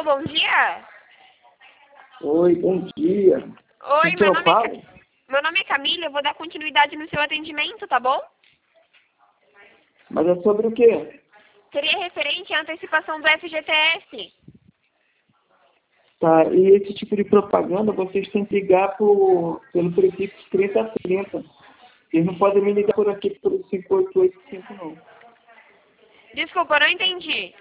bom dia. Oi, bom dia. Oi, Com quem eu falo? meu nome é Camila, eu vou dar continuidade no seu atendimento, tá bom? Mas é sobre o quê? Seria referente à antecipação do FGTS. Tá, e esse tipo de propaganda vocês têm que ligar pelo prefixo 3030. Vocês não podem me ligar por aqui pelo 5885, não. Desculpa, eu não entendi.